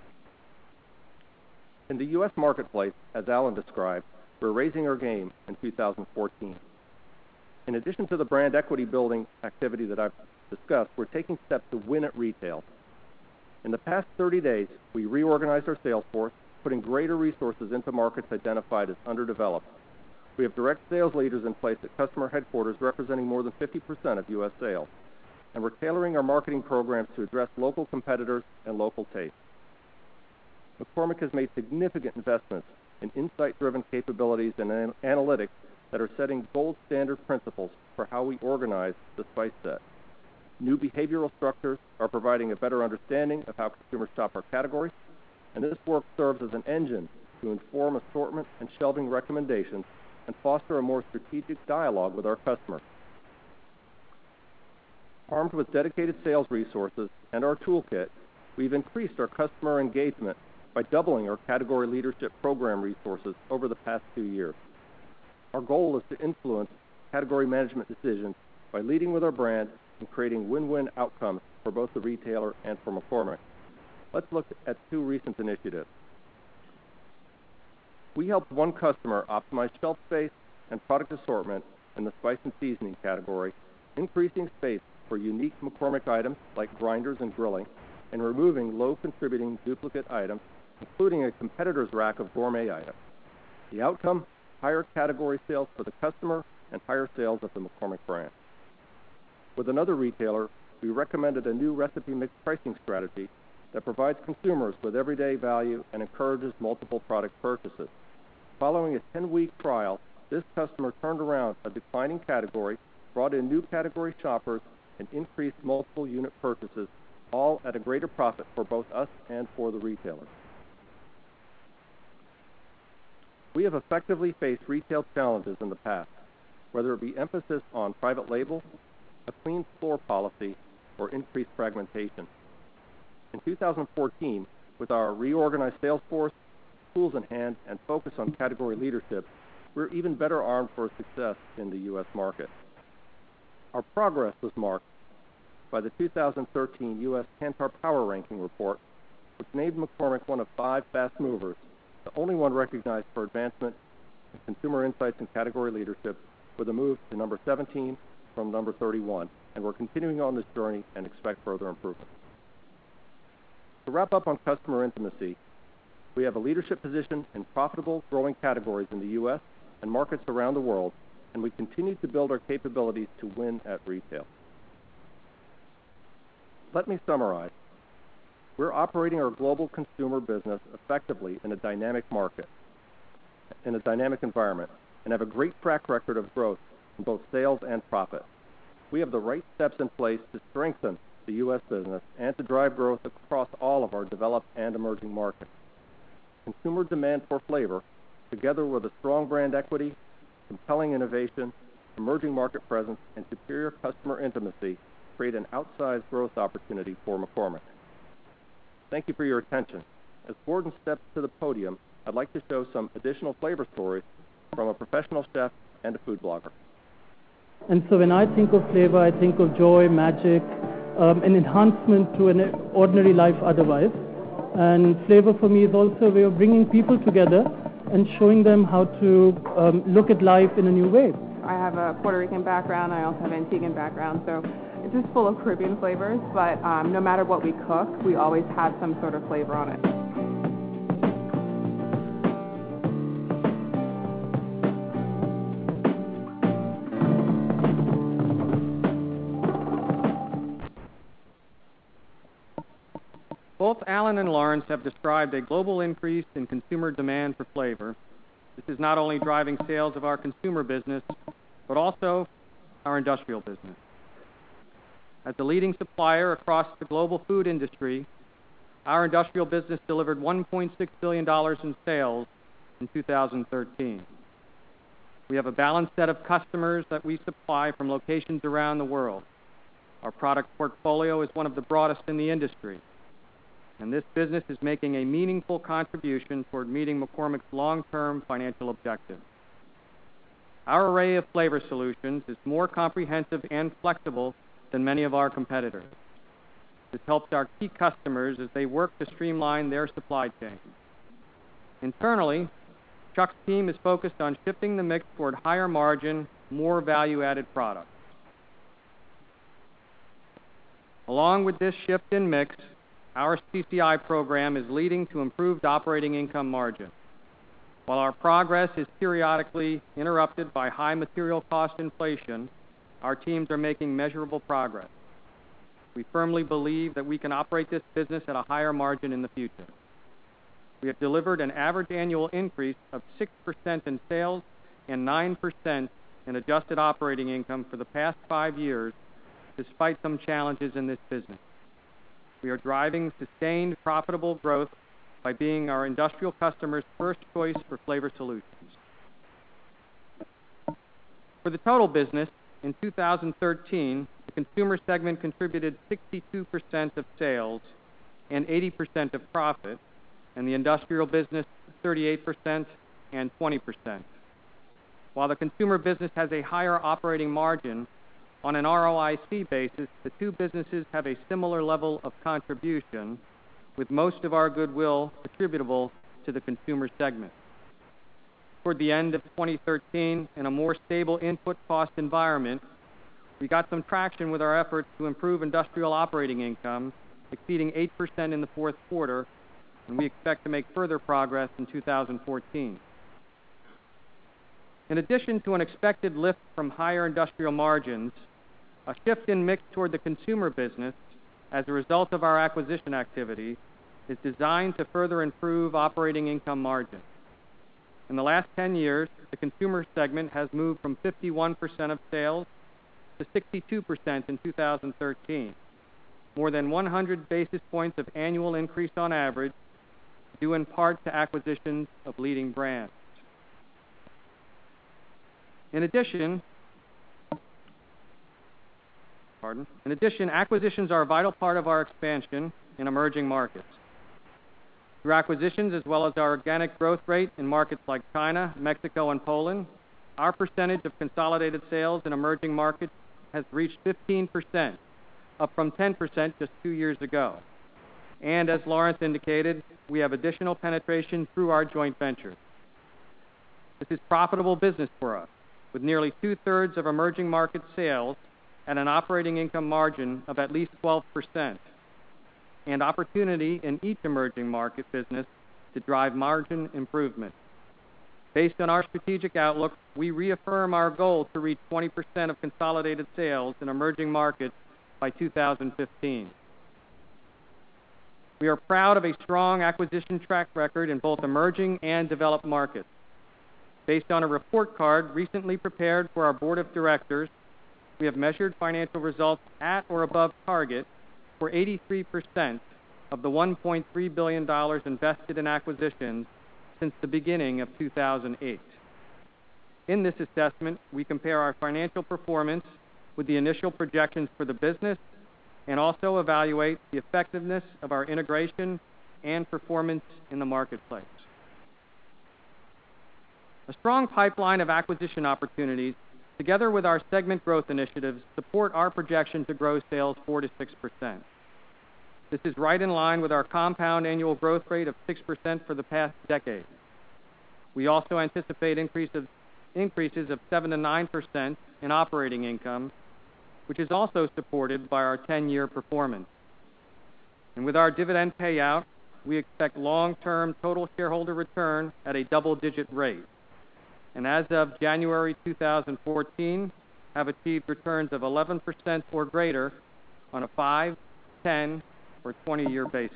In the U.S. marketplace, as Alan described, we're raising our game in 2014. In addition to the brand equity building activity that I've discussed, we're taking steps to win at retail. In the past 30 days, we reorganized our sales force, putting greater resources into markets identified as underdeveloped. We have direct sales leaders in place at customer headquarters representing more than 50% of U.S. sales, and we're tailoring our marketing programs to address local competitors and local tastes. McCormick has made significant investments in insight-driven capabilities and analytics that are setting gold standard principles for how we organize the spice set. New behavioral structures are providing a better understanding of how consumers shop our categories, and this work serves as an engine to inform assortment and shelving recommendations and foster a more strategic dialogue with our customers. Armed with dedicated sales resources and our toolkit, we've increased our customer engagement by doubling our category leadership program resources over the past 2 years. Our goal is to influence category management decisions by leading with our brand and creating win-win outcomes for both the retailer and for McCormick. Let's look at 2 recent initiatives. We helped one customer optimize shelf space and product assortment in the spice and seasoning category, increasing space for unique McCormick items like grinders and grilling, and removing low-contributing duplicate items, including a competitor's rack of gourmet items. The outcome, higher category sales for the customer and higher sales of the McCormick brand. With another retailer, we recommended a new recipe mix pricing strategy that provides consumers with everyday value and encourages multiple product purchases. Following a 10-week trial, this customer turned around a declining category, brought in new category shoppers, and increased multiple unit purchases, all at a greater profit for both us and for the retailer. We have effectively faced retail challenges in the past, whether it be emphasis on private label, a clean floor policy, or increased fragmentation. In 2014, with our reorganized sales force, tools in hand, and focus on category leadership, we're even better armed for success in the U.S. market. Our progress was marked by the 2013 U.S. Kantar Power Ranking Report, which named McCormick one of 5 fast movers, the only one recognized for advancement in consumer insights and category leadership, with a move to number 17 from number 31, and we're continuing on this journey and expect further improvement. To wrap up on customer intimacy, we have a leadership position in profitable, growing categories in the U.S. and markets around the world, and we continue to build our capabilities to win at retail. Let me summarize. We're operating our global consumer business effectively in a dynamic market, in a dynamic environment, and have a great track record of growth in both sales and profit. We have the right steps in place to strengthen the U.S. business and to drive growth across all of our developed and emerging markets. Consumer demand for flavor, together with a strong brand equity, compelling innovation, emerging market presence, and superior customer intimacy, create an outsized growth opportunity for McCormick. Thank you for your attention. As Gordon steps to the podium, I'd like to show some additional flavor stories from a professional chef and a food blogger. And so when I think of flavor, I think of joy, magic, an enhancement to an ordinary life otherwise. And flavor for me is also a way of bringing people together and showing them how to look at life in a new way. I have a Puerto Rican background. I also have an Antiguan background. So it's just full of Caribbean flavors. But no matter what we cook, we always have some sort of flavor on it. Both Alan and Lawrence have described a global increase in consumer demand for flavor. This is not only driving sales of our consumer business, but also our industrial business. As the leading supplier across the global food industry, our industrial business delivered $1.6 billion in sales in 2013. We have a balanced set of customers that we supply from locations around the world. Our product portfolio is one of the broadest in the industry, and this business is making a meaningful contribution toward meeting McCormick's long-term financial objectives. Our array of flavor solutions is more comprehensive and flexible than many of our competitors. This helps our key customers as they work to streamline their supply chain. Internally, Chuck's team is focused on shifting the mix toward higher margin, more value-added products. Along with this shift in mix, our CCI program is leading to improved operating income margin. While our progress is periodically interrupted by high material cost inflation, our teams are making measurable progress. We firmly believe that we can operate this business at a higher margin in the future. We have delivered an average annual increase of 6% in sales and 9% in adjusted operating income for the past 5 years, despite some challenges in this business. We are driving sustained profitable growth by being our industrial customers' first choice for flavor solutions. For the total business, in 2013, the consumer segment contributed 62% of sales and 80% of profit, and the industrial business 38% and 20%. While the consumer business has a higher operating margin, on an ROIC basis, the two businesses have a similar level of contribution, with most of our goodwill attributable to the consumer segment. Toward the end of 2013, in a more stable input cost environment, we got some traction with our efforts to improve industrial operating income, exceeding 8% in the fourth quarter, and we expect to make further progress in 2014. In addition to an expected lift from higher industrial margins, A shift in mix toward the consumer business as a result of our acquisition activity is designed to further improve operating income margin. In the last 10 years, the consumer segment has moved from 51% of sales to 62% in 2013, more than 100 basis points of annual increase on average, due in part to acquisitions of leading brands. In addition, acquisitions are a vital part of our expansion in emerging markets. Through acquisitions as well as our organic growth rate in markets like China, Mexico, and Poland, our percentage of consolidated sales in emerging markets has reached 15%, up from 10% just 2 years ago. And as Lawrence indicated, we have additional penetration through our joint ventures. This is profitable business for us, with nearly 2/3 of emerging market sales at an operating income margin of at least 12%, and opportunity in each emerging market business to drive margin improvement. Based on our strategic outlook, we reaffirm our goal to reach 20% of consolidated sales in emerging markets by 2015. We are proud of a strong acquisition track record in both emerging and developed markets. Based on a report card recently prepared for our board of directors, we have measured financial results at or above target for 83% of the $1.3 billion invested in acquisitions since the beginning of 2008. In this assessment, we compare our financial performance with the initial projections for the business and also evaluate the effectiveness of our integration and performance in the marketplace. A strong pipeline of acquisition opportunities, together with our segment growth initiatives, support our projection to grow sales 4 to 6%. This is right in line with our compound annual growth rate of 6% for the past decade. We also anticipate increases of 7 to 9% in operating income, which is also supported by our 10-year performance. And with our dividend payout, we expect long-term total shareholder return at a double-digit rate. And as of January 2014, have achieved returns of 11% or greater on a 5, 10, or 20-year basis.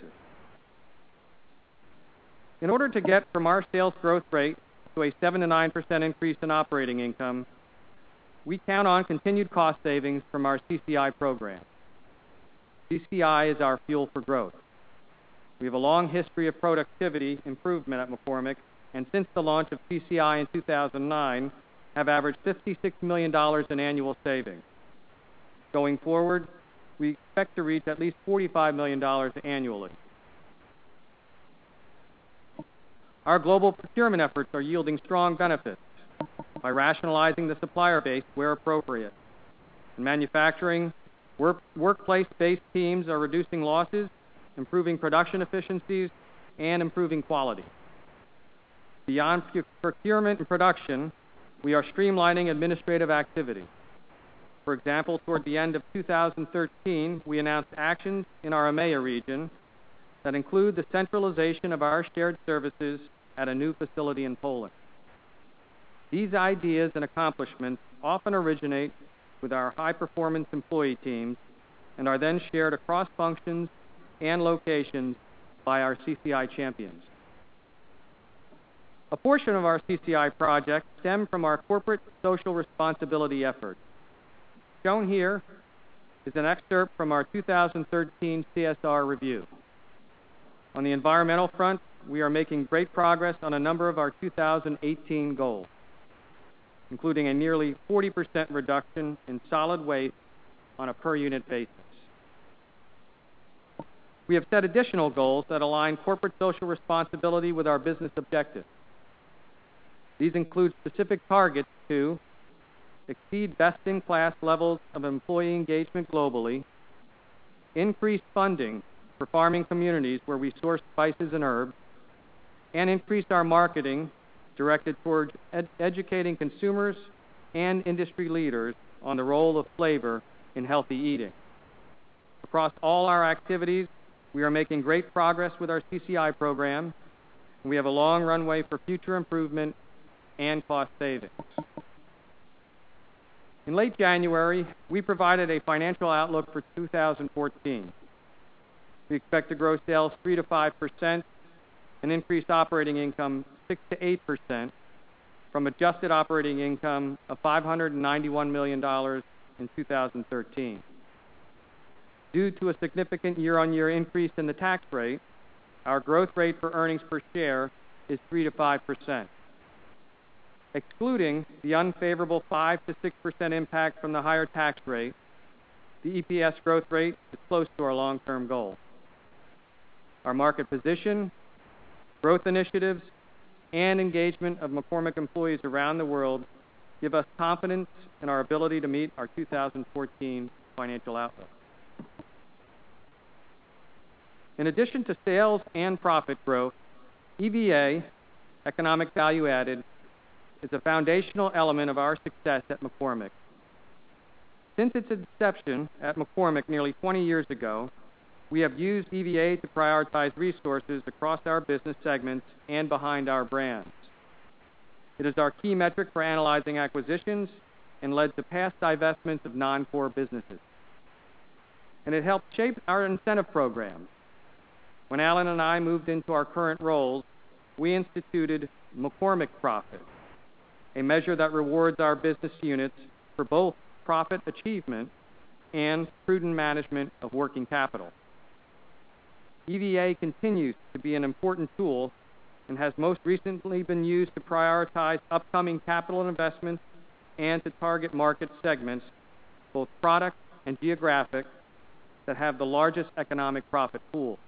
In order to get from our sales growth rate to a 7 to 9% increase in operating income, we count on continued cost savings from our CCI program. CCI is our fuel for growth. We have a long history of productivity improvement at McCormick, and since the launch of CCI in 2009, have averaged $56 million in annual savings. Going forward, we expect to reach at least $45 million annually. Our global procurement efforts are yielding strong benefits by rationalizing the supplier base where appropriate. In manufacturing, workplace-based teams are reducing losses, improving production efficiencies, and improving quality. Beyond procurement and production, we are streamlining administrative activity. For example, toward the end of 2013, we announced actions in our EMEA region that include the centralization of our shared services at a new facility in Poland. These ideas and accomplishments often originate with our high-performance employee teams and are then shared across functions and locations by our CCI champions. A portion of our CCI project stemmed from our corporate social responsibility efforts. Shown here is an excerpt from our 2013 CSR review. On the environmental front, we are making great progress on a number of our 2018 goals, including a nearly 40% reduction in solid waste on a per-unit basis. We have set additional goals that align corporate social responsibility with our business objectives. These include specific targets to exceed best-in-class levels of employee engagement globally, increase funding for farming communities where we source spices and herbs, and increase our marketing directed towards educating consumers and industry leaders on the role of flavor in healthy eating. Across all our activities, we are making great progress with our CCI program, and we have a long runway for future improvement and cost savings. In late January, we provided a financial outlook for 2014. We expect to grow sales 3 to 5% and increase operating income 6 to 8% from adjusted operating income of $591 million in 2013. Due to a significant year-on-year increase in the tax rate, our growth rate for earnings per share is 3 to 5%. Excluding the unfavorable 5 to 6% impact from the higher tax rate, the EPS growth rate is close to our long-term goal. Our market position, growth initiatives, and engagement of McCormick employees around the world give us confidence in our ability to meet our 2014 financial outlook. In addition to sales and profit growth, EVA, economic value added, is a foundational element of our success at McCormick. Since its inception at McCormick nearly 20 years ago, we have used EVA to prioritize resources across our business segments and behind our brands. It is our key metric for analyzing acquisitions and led to past divestments of non-core businesses. And it helped shape our incentive programs. When Alan and I moved into our current roles, we instituted McCormick Profit, a measure that rewards our business units for both profit achievement and prudent management of working capital. EVA continues to be an important tool and has most recently been used to prioritize upcoming capital investments and to target market segments, both product and geographic, that have the largest economic profit pools.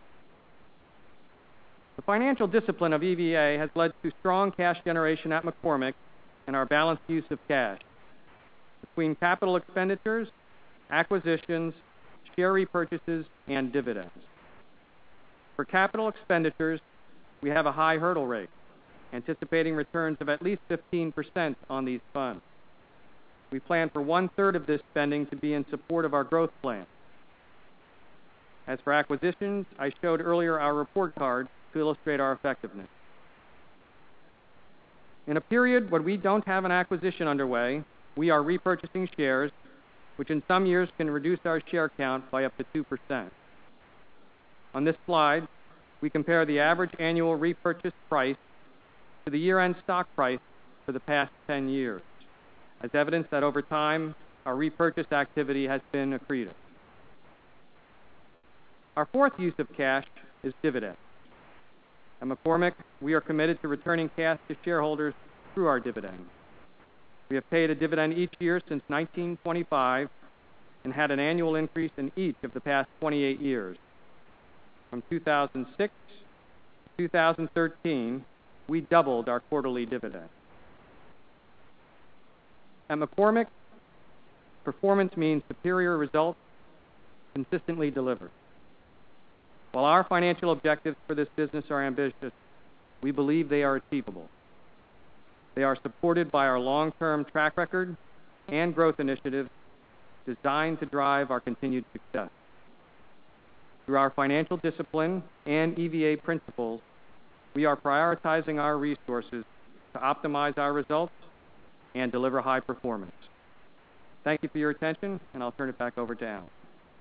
The financial discipline of EVA has led to strong cash generation at McCormick and our balanced use of cash between capital expenditures, acquisitions, share repurchases, and dividends. For capital expenditures, we have a high hurdle rate, anticipating returns of at least 15% on these funds. We plan for 1/3 of this spending to be in support of our growth plan. As for acquisitions, I showed earlier our report card to illustrate our effectiveness. In a period when we don't have an acquisition underway, we are repurchasing shares, which in some years can reduce our share count by up to 2%. On this slide, we compare the average annual repurchase price to the year-end stock price for the past 10 years, as evidence that over time, our repurchase activity has been accretive. Our fourth use of cash is dividends. At McCormick, we are committed to returning cash to shareholders through our dividends. We have paid a dividend each year since 1925 and had an annual increase in each of the past 28 years. From 2006 to 2013, we doubled our quarterly dividend. At McCormick, performance means superior results consistently delivered. While our financial objectives for this business are ambitious, we believe they are achievable. They are supported by our long-term track record and growth initiatives designed to drive our continued success. Through our financial discipline and EVA principles, we are prioritizing our resources to optimize our results and deliver high performance. Thank you for your attention, and I'll turn it back over to Alan.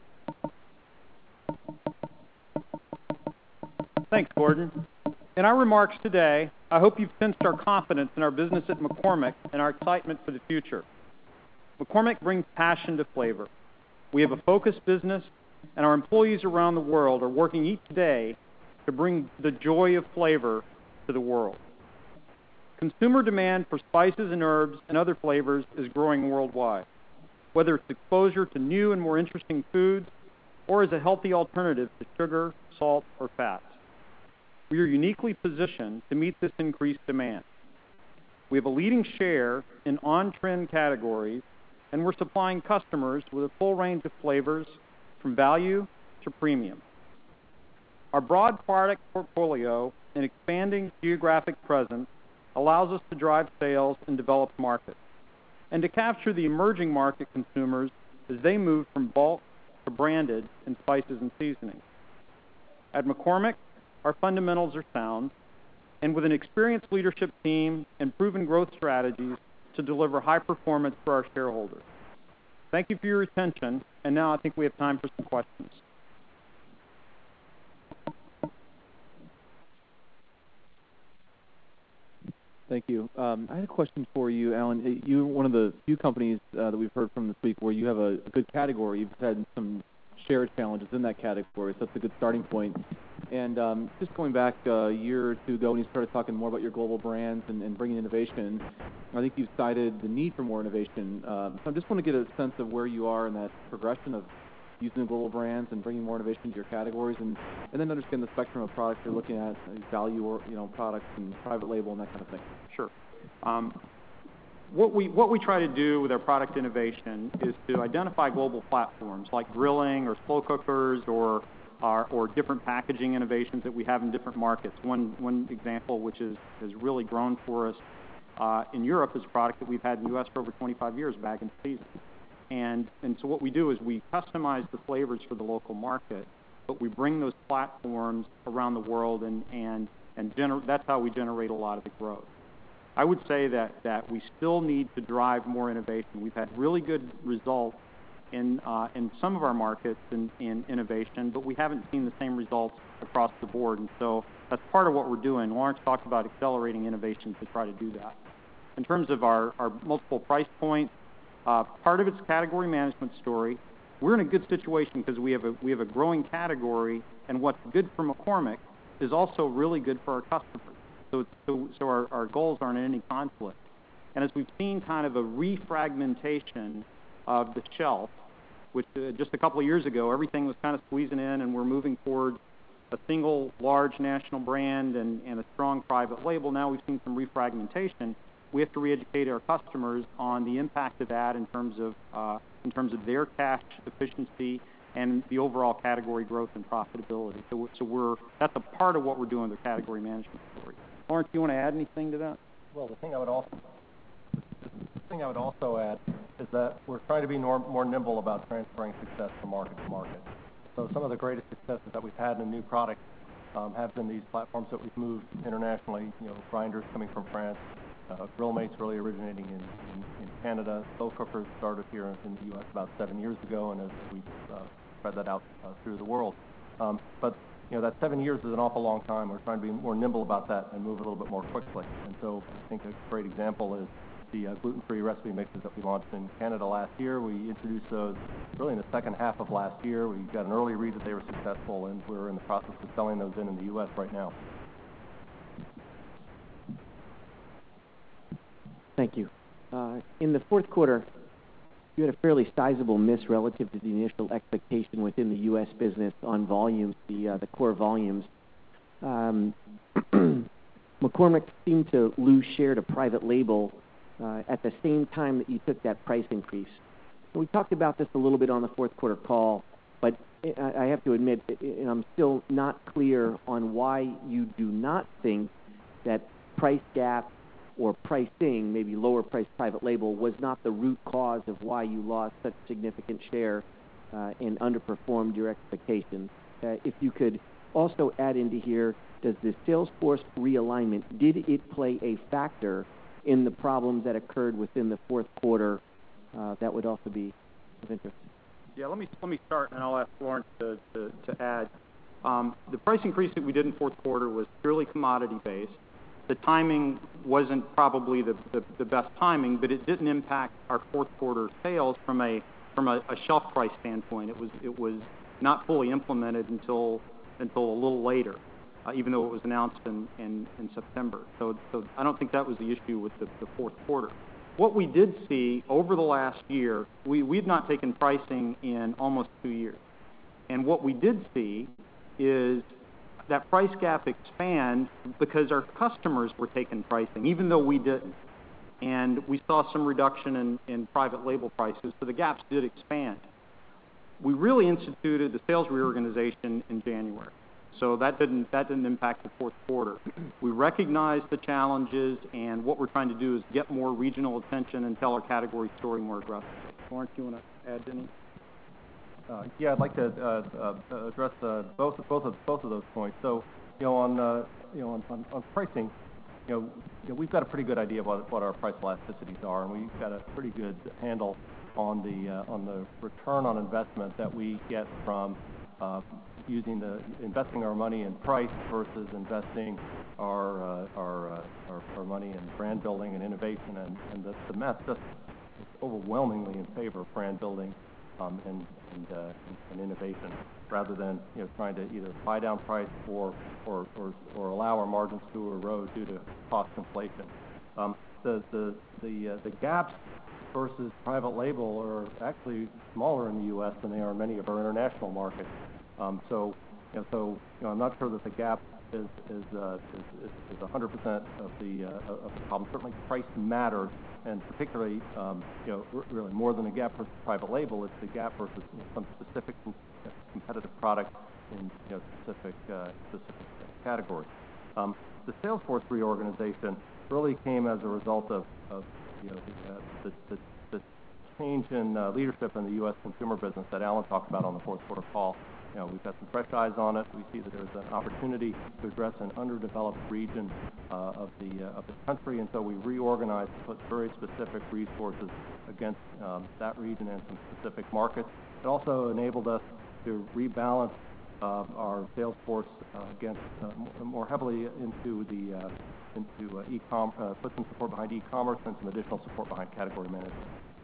Thanks, Gordon. In our remarks today, I hope you've sensed our confidence in our business at McCormick and our excitement for the future. McCormick brings passion to flavor. We have a focused business, and our employees around the world are working each day to bring the joy of flavor to the world. Consumer demand for spices and herbs and other flavors is growing worldwide, whether it's exposure to new and more interesting foods or as a healthy alternative to sugar, salt, or fat. We are uniquely positioned to meet this increased demand. We have a leading share in on-trend categories, and we're supplying customers with a full range of flavors from value to premium. Our broad product portfolio and expanding geographic presence allows us to drive sales in developed markets and to capture the emerging market consumers as they move from bulk to branded in spices and seasonings. At McCormick, our fundamentals are sound, and with an experienced leadership team and proven growth strategies, to deliver high performance for our shareholders. Thank you for your attention, and now I think we have time for some questions. Thank you. I had a question for you, Alan. You're one of the few companies that we've heard from this week where you have a good category. You've had some share challenges in that category, so that's a good starting point. And just going back a year or two ago when you started talking more about your global brands and bringing innovation, I think you've cited the need for more innovation. So I just want to get a sense of where you are in that progression of using the global brands and bringing more innovation to your categories, and then understand the spectrum of products you're looking at, value or products and private label and that kind of thing. Sure. What we try to do with our product innovation is to identify global platforms like grilling or slow cookers or different packaging innovations that we have in different markets. One example which has really grown for us in Europe is a product that we've had in the U.S. for over 25 years, Bag and Season. And so what we do is we customize the flavors for the local market, but we bring those platforms around the world, and that's how we generate a lot of the growth. I would say that we still need to drive more innovation. We've had really good results in some of our markets in innovation, but we haven't seen the same results across the board, and so that's part of what we're doing. Lawrence talked about accelerating innovation to try to do that. In terms of our multiple price points, part of it's category management story. We're in a good situation because we have a growing category, and what's good for McCormick is also really good for our customers. So our goals aren't in any conflict. And as we've seen kind of a refragmentation of the shelf, which just a couple of years ago, everything was kind of squeezing in, and we're moving towards a single large national brand and a strong private label. Now we've seen some refragmentation. We have to re-educate our customers on the impact of that in terms of their cash efficiency and the overall category growth and profitability. So that's a part of what we're doing with the category management story. Lawrence, do you want to add anything to that? Well, the thing I would also add is that we're trying to be more nimble about transferring success from market to market. So some of the greatest successes that we've had in new products have been these platforms that we've moved internationally. Grinders coming from France, Grill Mates really originating in Canada. Slow cookers started here in the U.S. about 7 years ago, and as we've spread that out through the world. But that 7 years is an awful long time. We're trying to be more nimble about that and move a little bit more quickly. And so I think a great example is the gluten-free recipe mixes that we launched in Canada last year. We introduced those really in the second half of last year. We got an early read that they were successful, and we're in the process of selling those in the U.S. right now. Thank you. In the fourth quarter, you had a fairly sizable miss relative to the initial expectation within the U.S. business on volumes, the core volumes. McCormick seemed to lose share to private label at the same time that you took that price increase. And we talked about this a little bit on the fourth quarter call, but I have to admit, I'm still not clear on why you do not think that price gap or pricing, maybe lower priced private label, was not the root cause of why you lost such significant share and underperformed your expectations. If you could also add into here, does the sales force realignment, did it play a factor in the problems that occurred within the fourth quarter? That would also be of interest. Yeah, let me start, and I'll ask Lawrence to add. The price increase that we did in fourth quarter was purely commodity-based. The timing wasn't probably the best timing, but it didn't impact our fourth quarter sales from a shelf price standpoint. It was not fully implemented until a little later, even though it was announced in September. So I don't think that was the issue with the fourth quarter. What we did see over the last year, we've not taken pricing in almost 2 years. And what we did see is that price gap expand because our customers were taking pricing, even though we didn't. And we saw some reduction in private label prices, so the gaps did expand. We really instituted the sales reorganization in January, so that didn't impact the fourth quarter. We recognized the challenges, and what we're trying to do is get more regional attention and tell our category story more aggressively. Lawrence, do you want to add any? Yeah, I'd like to address both of those points. So, on pricing, we've got a pretty good idea of what our price elasticities are, and we've got a pretty good handle on the return on investment that we get from investing our money in price versus investing our money in brand building and innovation, and the math just is overwhelmingly in favor of brand building and innovation, rather than trying to either buy down price or allow our margins to erode due to cost inflation. The gaps versus private label are actually smaller in the U.S. than they are in many of our international markets. So I'm not sure that the gap is 100% of the problem. Certainly, price matters, and particularly, really more than a gap versus private label, it's the gap versus some specific competitive product in specific categories. The sales force reorganization really came as a result of the change in leadership in the U.S. consumer business that Alan talked about on the fourth quarter call. We've got some fresh eyes on it. We see that there's an opportunity to address an underdeveloped region of the country, and so we reorganized to put very specific resources against that region and some specific markets. It also enabled us to rebalance our sales force against more heavily into e-commerce, put some support behind e-commerce and some additional support behind category management.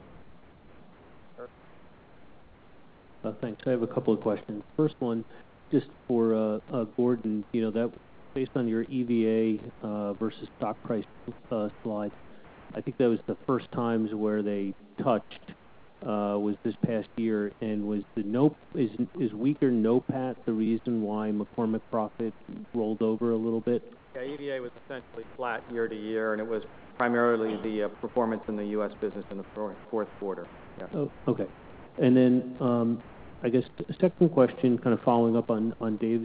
Thanks. I have a couple of questions. First one, just for Gordon, that based on your EVA versus stock price slide, I think that was the first times where they touched was this past year, and was is weaker NOPAT the reason why McCormick profit rolled over a little bit? Yeah, EVA was essentially flat year to year, and it was primarily the performance in the U.S. business in the fourth quarter. Yeah. Oh, okay. And then I guess the second question, kind of following up on Dave's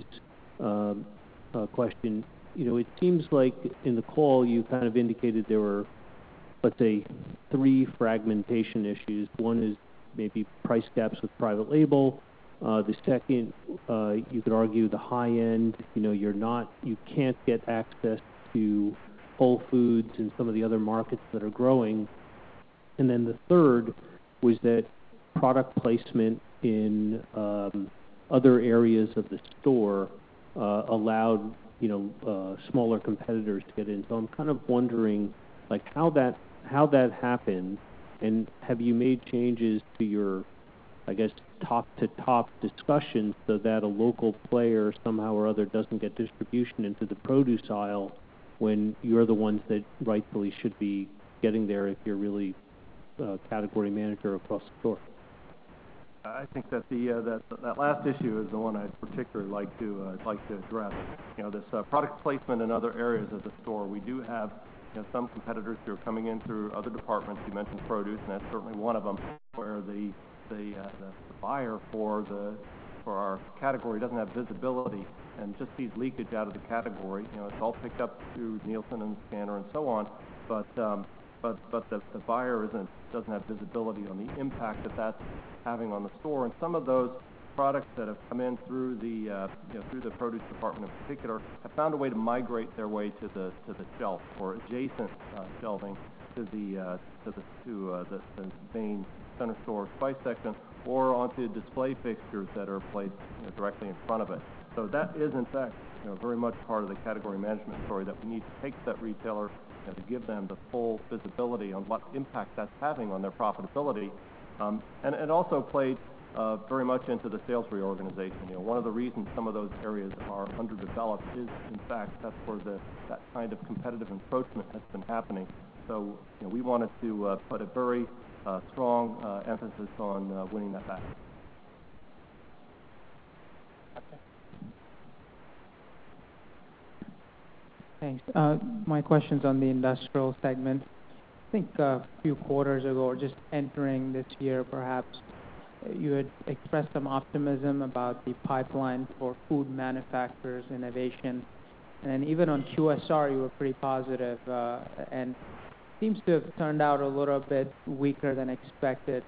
question, it seems like in the call you kind of indicated there were, let's say, 3 fragmentation issues. One is maybe price gaps with private label. The second, you could argue the high end, you can't get access to Whole Foods and some of the other markets that are growing. And then the third was that product placement in other areas of the store allowed smaller competitors to get in. So I'm kind of wondering, like, how that happened, and have you made changes to your, I guess, top-to-top discussion so that a local player somehow or other doesn't get distribution into the produce aisle when you're the ones that rightfully should be getting there if you're really a category manager across the store? I think that that last issue is the one I'd particularly like to address. This product placement in other areas of the store. We do have some competitors who are coming in through other departments. You mentioned produce, and that's certainly one of them, where the buyer for our category doesn't have visibility and just sees leakage out of the category. It's all picked up through Nielsen and the scanner and so on, but the buyer doesn't have visibility on the impact that that's having on the store. And some of those products that have come in through the produce department in particular have found a way to migrate their way to the shelf or adjacent shelving to the main center store spice section, or onto display fixtures that are placed directly in front of it. So that is in fact very much part of the category management story, that we need to take that retailer to give them the full visibility on what impact that's having on their profitability. And it also played very much into the sales reorganization. One of the reasons some of those areas are underdeveloped is, in fact, that's where that kind of competitive encroachment has been happening. So we wanted to put a very strong emphasis on winning that back. Thanks. My question's on the industrial segment. I think a few quarters ago, or just entering this year perhaps, you had expressed some optimism about the pipeline for food manufacturers, innovation, and even on QSR you were pretty positive, and seems to have turned out a little bit weaker than expected.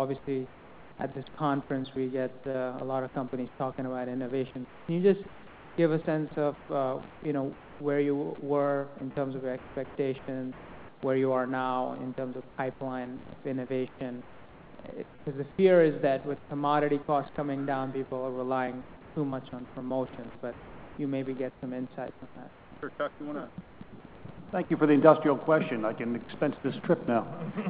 Obviously, at this conference we get a lot of companies talking about innovation. Can you just give a sense of, where you were in terms of your expectations, where you are now in terms of pipeline of innovation? Because the fear is that with commodity costs coming down, people are relying too much on promotions, but you maybe get some insight on that. Sure, Chuck, you want to? Thank you for the industrial question. I can expense this trip now.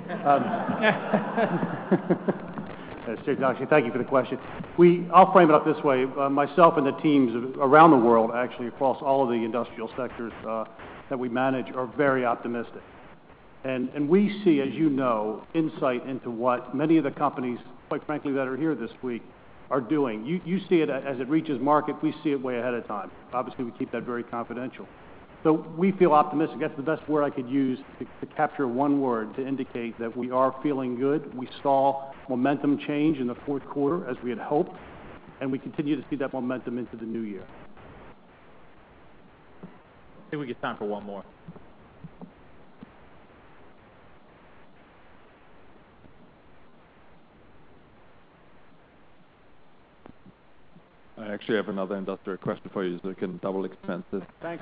Actually, thank you for the question. I'll frame it up this way. Myself and the teams around the world, actually across all of the industrial sectors that we manage, are very optimistic. And we see, as you know, insight into what many of the companies, quite frankly, that are here this week are doing. You see it as it reaches market. We see it way ahead of time. Obviously, we keep that very confidential. So we feel optimistic. That's the best word I could use to capture one word to indicate that we are feeling good. We saw momentum change in the fourth quarter as we had hoped, and we continue to see that momentum into the new year. I think we get time for one more. I actually have another industrial question for you, so we can double expense this. Thanks.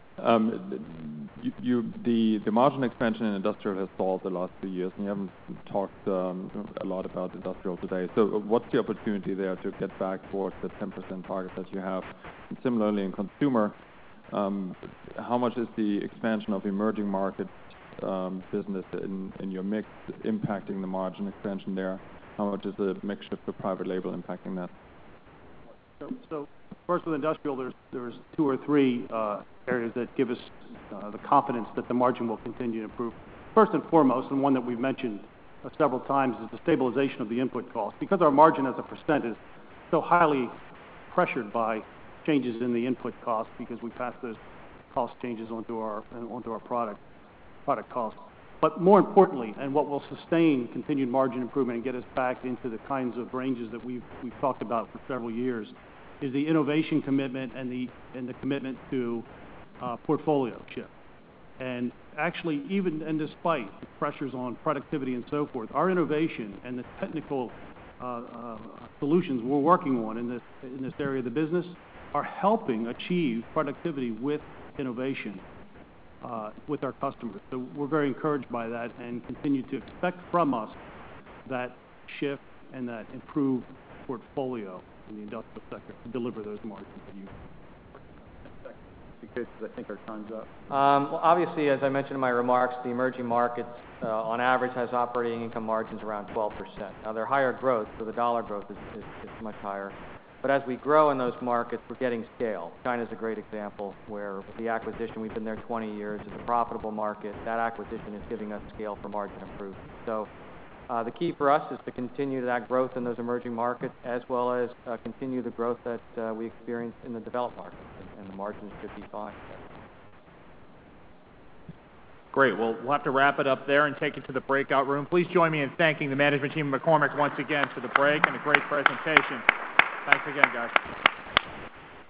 The margin expansion in industrial has stalled the last 2 years, and you haven't talked a lot about industrial today. So what's the opportunity there to get back towards the 10% target that you have? And similarly, in consumer, how much is the expansion of emerging market business in your mix impacting the margin expansion there? How much is the mix shift to private label impacting that? So first with industrial, there's 2 or 3 areas that give us the confidence that the margin will continue to improve. First and foremost, and one that we've mentioned several times, is the stabilization of the input cost. Because our margin as a percent is so highly pressured by changes in the input cost, because we pass those cost changes onto our product cost. But more importantly, and what will sustain continued margin improvement and get us back into the kinds of ranges that we've talked about for several years, is the innovation commitment and the commitment to portfolio shift. And actually, even and despite the pressures on productivity and so forth, our innovation and the technical solutions we're working on in this area of the business are helping achieve productivity with innovation with our customers. So we're very encouraged by that and continue to expect from us that shift and that improved portfolio in the industrial sector to deliver those margins that you. Because I think our time's up. Well, obviously, as I mentioned in my remarks, the emerging markets, on average, has operating income margins around 12%. Now, they're higher growth, so the dollar growth is much higher. But as we grow in those markets, we're getting scale. China's a great example where with the acquisition, we've been there 20 years. It's a profitable market. That acquisition is giving us scale for margin improvement. So the key for us is to continue that growth in those emerging markets as well as continue the growth that we experience in the developed markets, and the margins should be fine. Great. Well, we'll have to wrap it up there and take it to the breakout room. Please join me in thanking the management team of McCormick once again for the break and a great presentation. Thanks again, guys.